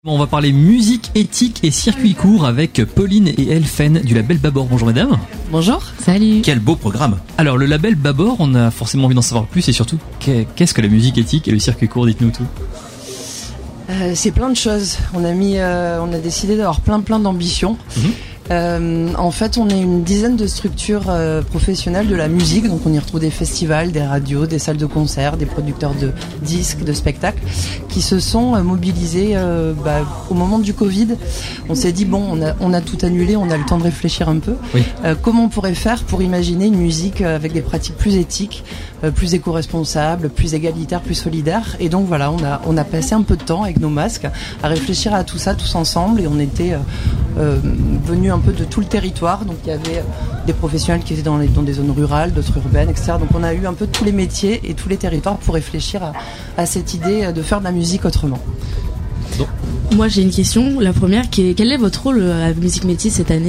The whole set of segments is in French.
On va parler musique, éthique et circuit court avec Pauline et Elfen du label Babor. Bonjour mesdames. Bonjour. Salut. Quel beau programme. Alors le label Babor, on a forcément envie d'en savoir plus et surtout qu'est-ce que la musique éthique et le circuit court, dites-nous tout. C'est plein de choses. On a décidé d'avoir plein d'ambitions. En fait, on est une dizaine de structures professionnelles de la musique, donc on y retrouve des festivals, des radios, des salles de concert, des producteurs de disques, de spectacles, qui se sont mobilisés au moment du Covid. On s'est dit on a tout annulé, on a le temps de réfléchir un peu. Oui. Comment on pourrait faire pour imaginer une musique avec des pratiques plus éthiques, plus éco-responsables, plus égalitaires, plus solidaires. Et donc voilà, on a passé un peu de temps avec nos masques à réfléchir à tout ça tous ensemble, et on était venus un peu de tout le territoire. Donc il y avait des professionnels qui étaient dans des zones rurales, d'autres urbaines, etc. Donc on a eu un peu tous les métiers et tous les territoires pour réfléchir à cette idée de faire de la musique autrement. Donc. Moi j'ai une question, la première, quel est votre rôle à Musique Métis cette année ?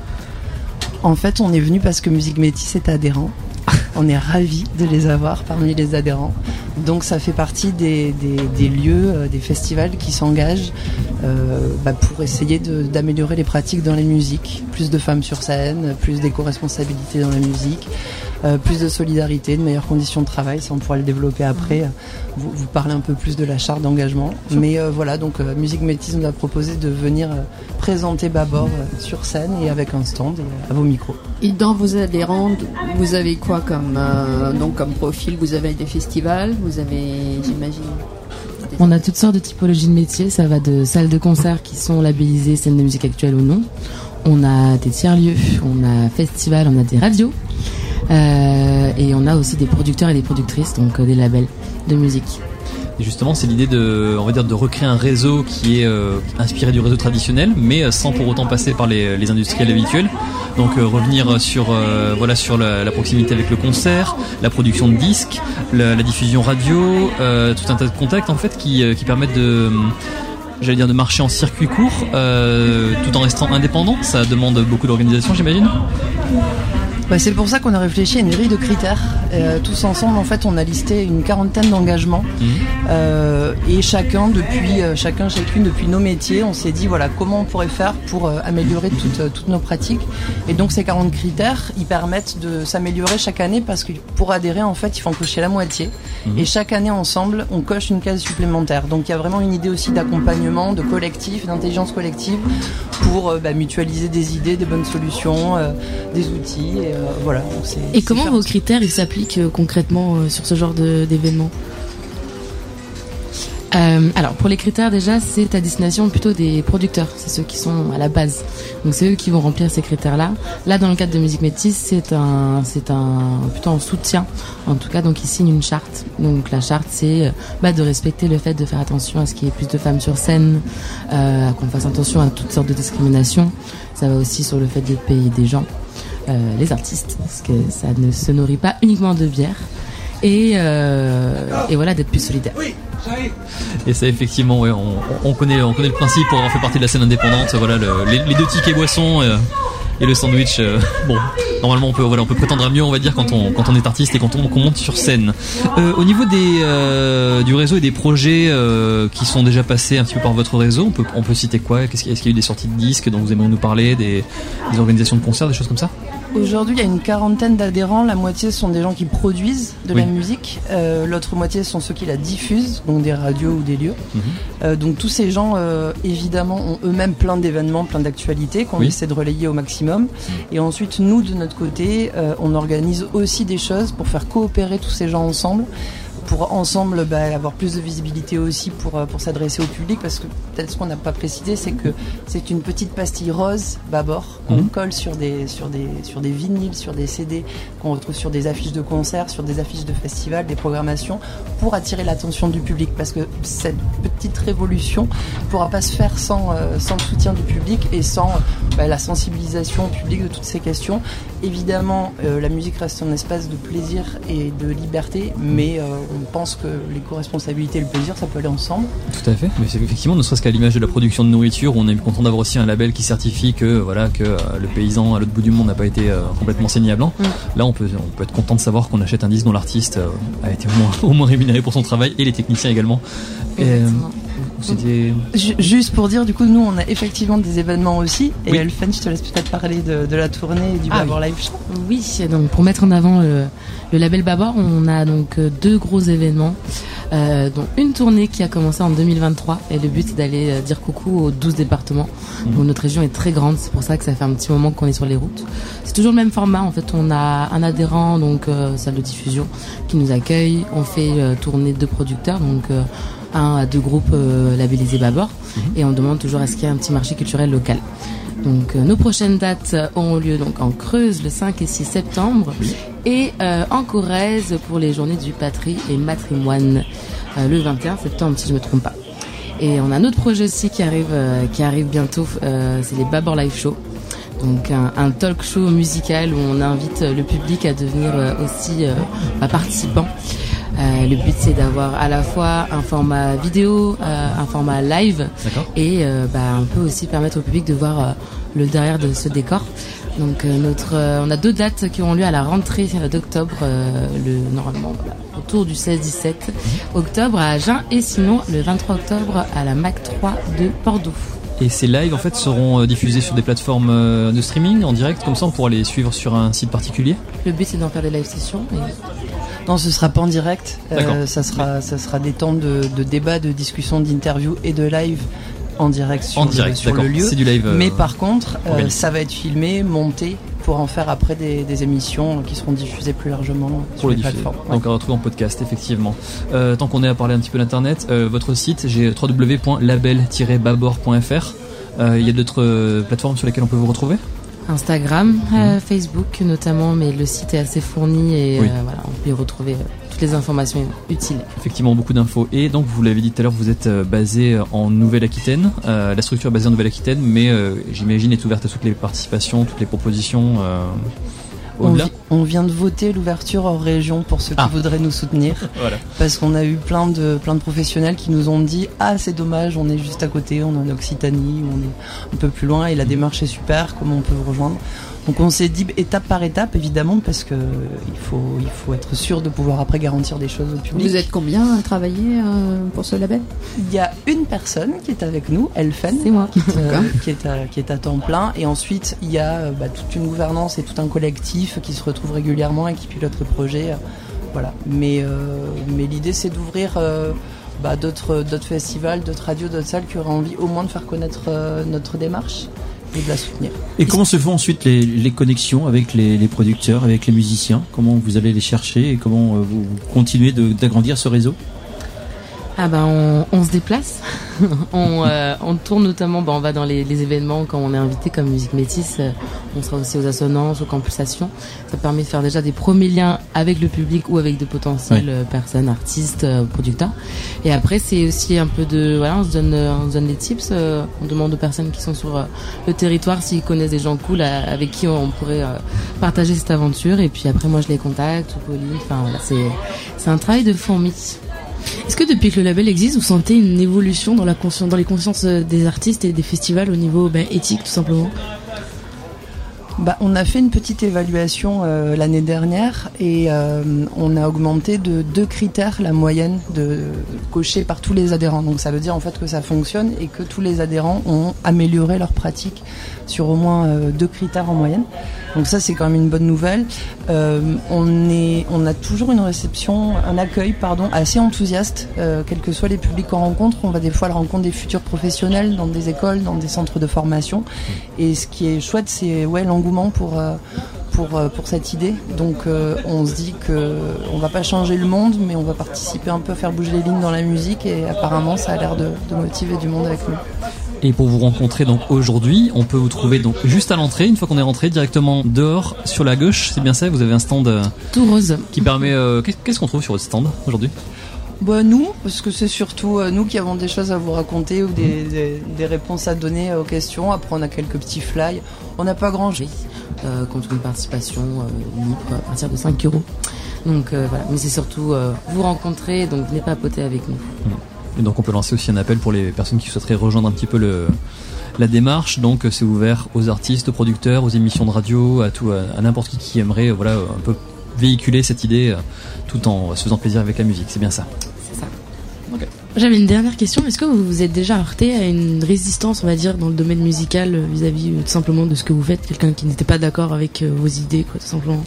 En fait, on est venu parce que Musique Métis est adhérent. On est ravis de les avoir parmi les adhérents. Donc ça fait partie des lieux, des festivals qui s'engagent pour essayer d'améliorer les pratiques dans les musiques. Plus de femmes sur scène, plus d'éco-responsabilité dans la musique, plus de solidarité, de meilleures conditions de travail. Ça, on pourra le développer après. Vous parlez un peu plus de la charte d'engagement. Mais voilà, donc Musique Métis nous a proposé de venir présenter Babor sur scène et avec un stand et à vos micros. Et dans vos adhérents, vous avez quoi comme profil ? Vous avez des festivals, vous avez, j'imagine... On a toutes sortes de typologies de métiers. Ça va de salles de concert qui sont labellisées scène de musique actuelle ou non. On a des tiers-lieux, on a festivals, on a des radios. Et on a aussi des producteurs et des productrices, donc des labels de musique. Et justement, c'est l'idée de recréer un réseau qui est inspiré du réseau traditionnel, mais sans pour autant passer par les industriels habituels. Donc revenir sur la proximité avec le concert, la production de disques, la diffusion radio, tout un tas de contacts en fait qui permettent de marcher en circuit court, tout en restant indépendant. Ça demande beaucoup d'organisation, j'imagine. C'est pour ça qu'on a réfléchi à une grille de critères. Tous ensemble, en fait, on a listé une quarantaine d'engagements. Et chacune depuis nos métiers, on s'est dit comment on pourrait faire pour améliorer toutes nos pratiques. Et donc ces 40 critères, ils permettent de s'améliorer chaque année, parce que pour adhérer, en fait, il faut en cocher la moitié. Et chaque année, ensemble, on coche une case supplémentaire. Donc il y a vraiment une idée aussi d'accompagnement, de collectif, d'intelligence collective pour mutualiser des idées, des bonnes solutions, des outils. Et comment vos critères ils s'appliquent concrètement sur ce genre d'événement ? Alors pour les critères, déjà c'est à destination plutôt des producteurs, c'est ceux qui sont à la base, donc c'est eux qui vont remplir ces critères là dans le cadre de Musique Métis, c'est un plutôt en soutien en tout cas. Donc ils signent une charte, donc la charte c'est de respecter le fait de faire attention à ce qu'il y ait plus de femmes sur scène, qu'on fasse attention à toutes sortes de discriminations. Ça va aussi sur le fait de payer des gens, les artistes, parce que ça ne se nourrit pas uniquement de bière, et voilà, d'être plus solidaire. Et ça, effectivement, on connaît le principe pour avoir fait partie de la scène indépendante. Voilà, les 2 tickets boissons et le sandwich. Normalement, on peut prétendre à mieux, on va dire, quand on est artiste et quand on monte sur scène. Au niveau du réseau et des projets qui sont déjà passés un petit peu par votre réseau, on peut citer quoi ? Est-ce qu'il y a eu des sorties de disques dont vous aimeriez nous parler, des organisations de concerts, des choses comme ça ? Aujourd'hui, il y a une quarantaine d'adhérents. La moitié sont des gens qui produisent de la musique. L'autre moitié sont ceux qui la diffusent, donc des radios ou des lieux. Donc tous ces gens, évidemment, ont eux-mêmes plein d'événements, plein d'actualités qu'on essaie de relayer au maximum. Et ensuite, nous, de notre côté, on organise aussi des choses pour faire coopérer tous ces gens ensemble, pour ensemble avoir plus de visibilité aussi pour s'adresser au public, parce que peut-être ce qu'on n'a pas précisé, c'est que c'est une petite pastille rose Babor qu'on colle sur des vinyles, sur des CD, qu'on retrouve sur des affiches de concerts, sur des affiches de festivals, des programmations, pour attirer l'attention du public, parce que cette petite révolution ne pourra pas se faire sans le soutien du public et sans la sensibilisation publique de toutes ces questions. Évidemment, la musique reste un espace de plaisir et de liberté, mais on pense que l'éco-responsabilité et le plaisir, ça peut aller ensemble. Tout à fait, mais c'est effectivement, ne serait-ce qu'à l'image de la production de nourriture, où on est content d'avoir aussi un label qui certifie que le paysan à l'autre bout du monde n'a pas été complètement saignable. Là, on peut être content de savoir qu'on achète un disque dont l'artiste a été au moins rémunéré pour son travail, et les techniciens également. C'était... Juste pour dire, du coup, nous, on a effectivement des événements aussi. Et Elfen, je te laisse peut-être parler de la tournée et du Babor Live Show. Oui, donc pour mettre en avant le label Babor, on a donc 2 gros événements, dont une tournée qui a commencé en 2023. Et le but, c'est d'aller dire coucou aux 12 départements. Donc notre région est très grande, c'est pour ça que ça fait un petit moment qu'on est sur les routes. C'est toujours le même format, en fait. On a un adhérent, donc salle de diffusion, qui nous accueille. On fait tourner 2 producteurs, donc 1 à 2 groupes labellisés Babor, et on demande toujours à ce qu'il y ait un petit marché culturel local. Donc nos prochaines dates auront lieu donc en Creuse le 5 et 6 septembre et en Corrèze pour les journées du Patrie et Matrimoine le 21 septembre si je me trompe pas. Et on a un autre projet aussi qui arrive bientôt, c'est les Babor Live Show. Donc un talk show musical où on invite le public à devenir aussi participant. Le but c'est d'avoir à la fois un format vidéo, un format live. D'accord. Et on peut aussi permettre au public de voir le derrière de ce décor. Donc on a 2 dates qui auront lieu à la rentrée d'octobre, normalement autour du 16-17 octobre à Agen, et sinon le 23 octobre à la Mac 3 de Bordeaux. Et ces lives en fait seront diffusés sur des plateformes de streaming en direct, comme ça on pourra les suivre sur un site particulier. Le but c'est d'en faire des live sessions. Non, ce sera pas en direct. Ça sera des temps de débat, de discussion, d'interview et de live en direct sur le lieu. C'est du live. Mais par contre, ça va être filmé, monté pour en faire après des émissions qui seront diffusées plus largement sur les plateformes. Donc à retrouver en podcast, effectivement. Tant qu'on est à parler un petit peu d'internet, votre site, j'ai www.label-babor.fr. Il y a d'autres plateformes sur lesquelles on peut vous retrouver ? Instagram, Facebook notamment, mais le site est assez fourni et on peut y retrouver toutes les informations utiles. Effectivement, beaucoup d'infos. Et donc, vous l'avez dit tout à l'heure, vous êtes basé en Nouvelle-Aquitaine. La structure est basée en Nouvelle-Aquitaine, mais j'imagine est ouverte à toutes les participations, toutes les propositions. On vient de voter l'ouverture hors région pour ceux qui voudraient nous soutenir. Voilà. Parce qu'on a eu plein de professionnels qui nous ont dit c'est dommage, on est juste à côté, on est en Occitanie, on est un peu plus loin et la démarche est super, comment on peut vous rejoindre. Donc on s'est dit étape par étape évidemment parce que il faut être sûr de pouvoir après garantir des choses au public. Vous êtes combien à travailler pour ce label ? Il y a une personne qui est avec nous, Elfen, c'est moi, qui est à temps plein, et ensuite il y a toute une gouvernance et tout un collectif qui se retrouve régulièrement et qui pilote le projet. Voilà. Mais l'idée c'est d'ouvrir d'autres festivals, d'autres radios, d'autres salles qui auraient envie au moins de faire connaître notre démarche et de la soutenir. Et comment se font ensuite les connexions avec les producteurs, avec les musiciens ? Comment vous allez les chercher et comment vous continuez d'agrandir ce réseau ? On se déplace, on tourne notamment, on va dans les événements quand on est invité comme Musique Métisse, on sera aussi aux assonances, aux campusations. Ça permet de faire déjà des premiers liens avec le public ou avec de potentielles personnes, artistes, producteurs. Et après c'est aussi un peu on se donne des tips, on demande aux personnes qui sont sur le territoire s'ils connaissent des gens cool avec qui on pourrait partager cette aventure. Et puis après moi je les contacte, ou Pauline, c'est un travail de fourmi. Est-ce que depuis que le label existe, vous sentez une évolution dans les consciences des artistes et des festivals au niveau éthique tout simplement ? On a fait une petite évaluation l'année dernière et on a augmenté de 2 critères la moyenne cochée par tous les adhérents. Donc ça veut dire en fait que ça fonctionne et que tous les adhérents ont amélioré leur pratique sur au moins 2 critères en moyenne. Donc ça c'est quand même une bonne nouvelle. On a toujours un accueil assez enthousiaste, quels que soient les publics qu'on rencontre. On va des fois à la rencontre des futurs professionnels dans des écoles, dans des centres de formation. Et ce qui est chouette, c'est l'engouement pour cette idée. Donc on se dit qu'on va pas changer le monde, mais on va participer un peu à faire bouger les lignes dans la musique et apparemment ça a l'air de motiver du monde avec nous. Et pour vous rencontrer donc aujourd'hui, on peut vous trouver donc juste à l'entrée, une fois qu'on est rentré directement dehors sur la gauche, c'est bien ça, vous avez un stand tout rose qui permet qu'est-ce qu'on trouve sur votre stand aujourd'hui ? Nous, parce que c'est surtout nous qui avons des choses à vous raconter ou des réponses à donner aux questions. Après on a quelques petits fly, on n'a pas grand chose. Contre une participation libre à partir de 5 €. Donc mais c'est surtout vous rencontrer, donc venez papoter avec nous. Et donc on peut lancer aussi un appel pour les personnes qui souhaiteraient rejoindre un petit peu la démarche. Donc c'est ouvert aux artistes, aux producteurs, aux émissions de radio, à n'importe qui aimerait un peu véhiculer cette idée tout en se faisant plaisir avec la musique. C'est bien ça. C'est ça. Ok. J'avais une dernière question. Est-ce que vous vous êtes déjà heurté à une résistance, on va dire, dans le domaine musical vis-à-vis tout simplement de ce que vous faites, quelqu'un qui n'était pas d'accord avec vos idées, quoi, tout simplement?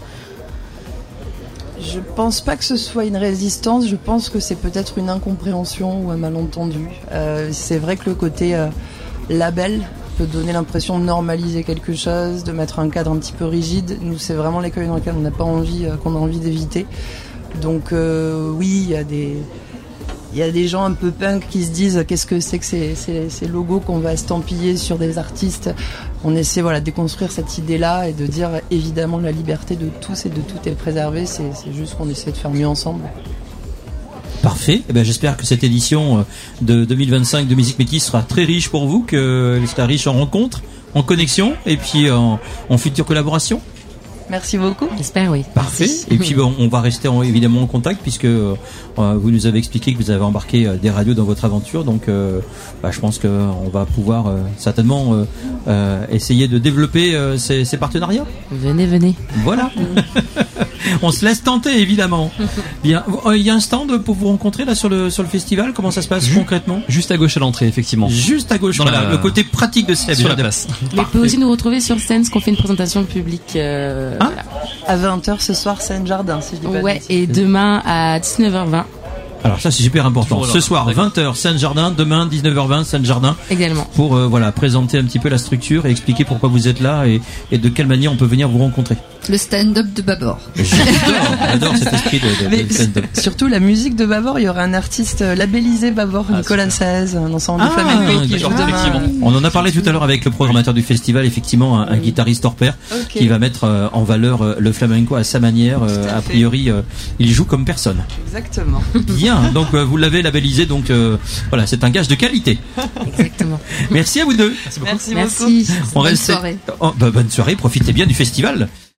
Je pense pas que ce soit une résistance, je pense que c'est peut-être une incompréhension ou un malentendu. C'est vrai que le côté label peut donner l'impression de normaliser quelque chose, de mettre un cadre un petit peu rigide. Nous, c'est vraiment l'écueil dans lequel on n'a pas envie, qu'on a envie d'éviter. Donc oui, il y a des gens un peu punk qui se disent qu'est-ce que c'est que ces logos qu'on va estampiller sur des artistes. On essaie de déconstruire cette idée-là et de dire évidemment la liberté de tous et de tout est préservée. C'est juste qu'on essaie de faire mieux ensemble. Parfait. Eh ben, j'espère que cette édition de 2025 de Musique Métis sera très riche pour vous, que sera riche en rencontres, en connexions et puis en futures collaborations. Merci beaucoup. J'espère, oui. Parfait. Merci. Et puis on va rester évidemment en contact puisque vous nous avez expliqué que vous avez embarqué des radios dans votre aventure. Donc je pense qu'on va pouvoir certainement essayer de développer ces partenariats. Venez. Voilà. On se laisse tenter évidemment. Bien. Il y a un stand pour vous rencontrer là sur le festival. Comment ça se passe concrètement? Juste à gauche à l'entrée, effectivement. Juste à gauche. Dans le côté pratique de cette sur la place. Mais vous pouvez aussi nous retrouver sur scène, parce qu'on fait une présentation publique. Voilà. À 20h ce soir, Seine-Jardin, si je dis pas de Ouais, bêtises. et demain à 19h20 Alors ça c'est super important. Toujours là. Ce soir 20h Seine-Jardin, demain 19h20 Seine-Jardin. également. Pour présenter un petit peu la structure et expliquer pourquoi vous êtes là et de quelle manière on peut venir vous rencontrer. Le stand-up de Babor. J'adore cet esprit de stand-up. Surtout la musique de Babor, il y aura un artiste labellisé Babor, Nicolas Saez, un ensemble de flamenco qui joue d'accord, demain. effectivement. On en a parlé tout à l'heure avec le programmateur du festival, effectivement un guitariste hors pair qui va mettre en valeur le flamenco à sa manière. A priori, il joue comme personne. Exactement. Bien, donc vous l'avez labellisé, donc voilà, c'est un gage de qualité. Exactement. Merci à vous deux. Merci beaucoup. Merci. On Bonne reste- soirée. Bonne soirée, profitez bien du festival.